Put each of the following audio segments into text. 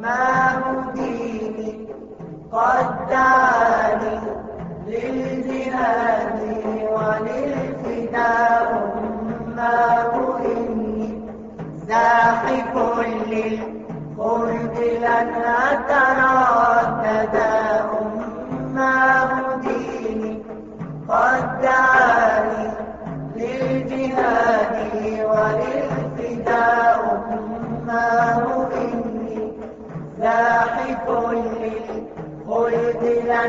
ديني قد دعاني للجهاد وللفداء أماه إني زاحف للخلد لن أتردد أماه ديني قد دعاني للجهاد وللفداء أماه إني زاحف للخلد لن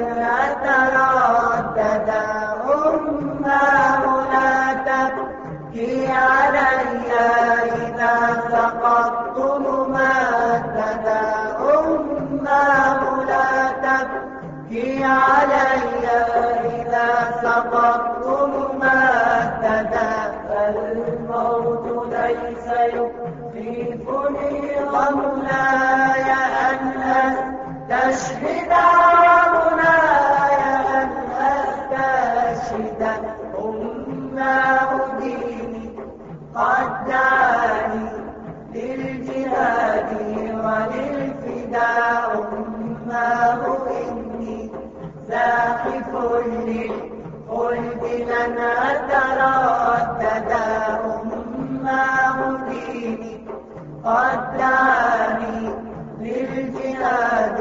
أتردد أماه لا تبكي علي إذا سقطت ممددا أماه لا تبكي علي إذا سقطت ممددا فالموت ليس يخيفني ومناي أن أستشهد ومناي أن أستشهد أماه ديني قد دعاني للجهاد وللفداء أماه إني زاحف للخلد لن أتردد أماه ديني قد دعاني للجهاد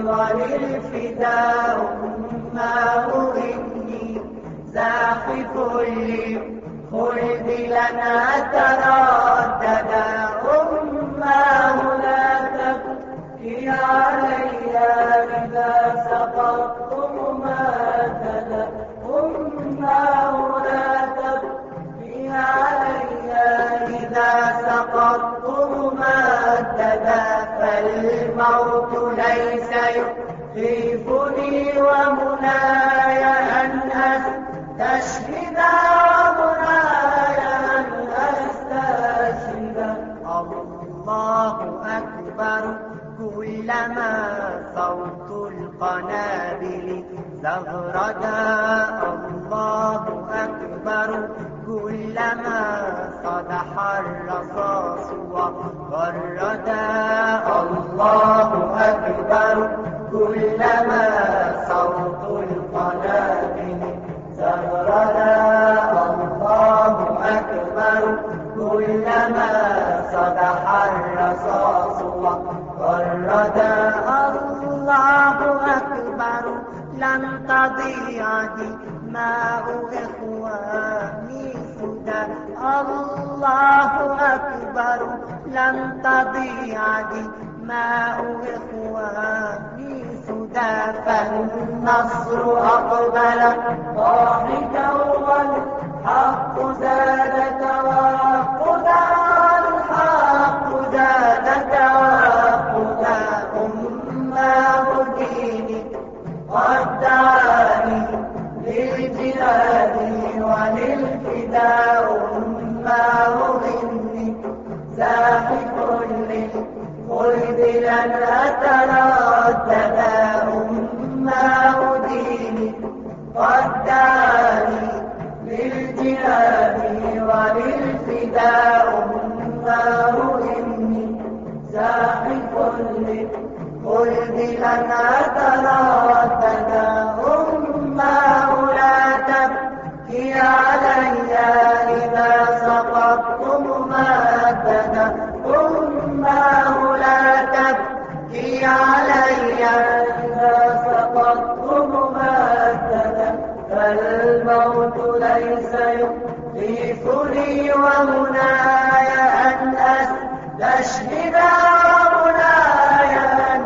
وللفداء أماه إني زاحف للخلد لن أتردد أماه لا تبكي علي إذا سقطت ممددا أماه لا تبكي علي إذا سقطت ممددا فالموت ليس يخيفني ومناي أن أستشهد ومناي أن أستشهد الله أكبر كلما صوت القنابل زغردا الله أكبر كلما صدح الرصاص وغردا الله أكبر كلما صوت القنابل زغردا الله أكبر كلما صدح الرصاص وغردا الله أكبر لن تضيع دماء إخواني سدى الله أكبر لن تضيع دماء إخواني سدى فالنصر أقبل ضاحكا والحق زاد توقدا الحق زاد توقدا أماه ديني قد دعاني للجهاد وللفداء أماه إني زاحف للخلد لن أتردد أماه ديني قد دعاني للجهاد وللفداء أماه إني زاحف للخلد لن أتردد أماه لا تبكي علي إذا سقطت ممددا أماه لا تبكي علي إذا سقطت ممددا فالموت ليس يخيفني ومناي أن أستشهد ومناي أن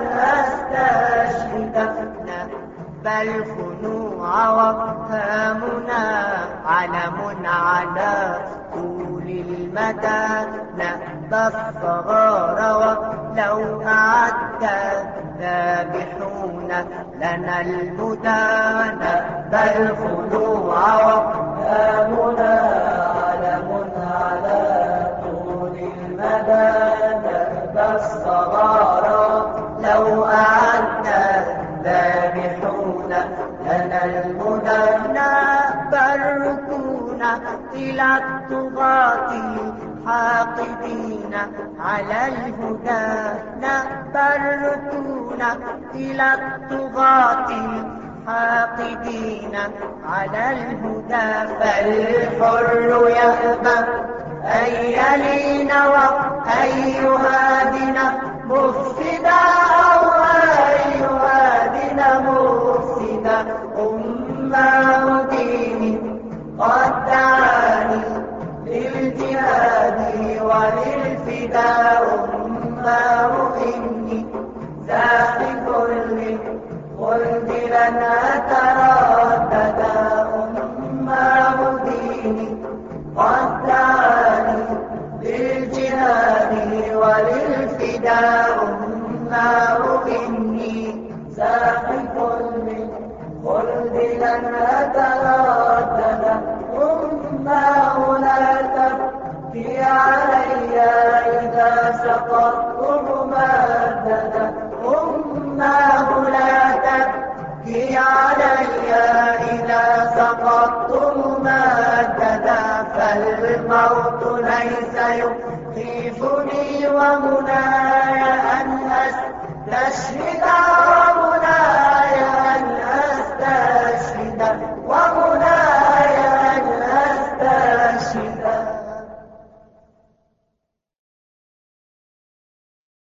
أستشهد بل خنوع وفهمنا علم على طول المدى نأبى الصغار ولو أعدت ذابحون لنا المدى نأبى الخنوع وفهمنا علم على طول المدى نأبى الصغار لو أعدت ذابحون لنا المدى نأبى الركون إلى الطغاة حاقدين على الهدى نأبى الركون يسارعون إلى الطغاة الحاقدين على الهدى. فالحر يأبى أن يلين وأن يهادن مفسدا أو أن يهادن مفسدا. أمة ديني قد دعاني للجهاد وللفداء. أمه إني زاحف للخلد لن أترددا. أمه ديني قد دعاني للجهاد وللفداء. أمه إني زاحف للخلد لن أترددا. أمه لا تبكي علي إذا سقطت ممددا. أمه لا تبكي علي إذا سقطت ممددا. فالموت ليس يخيفني ومناي أن أستشهد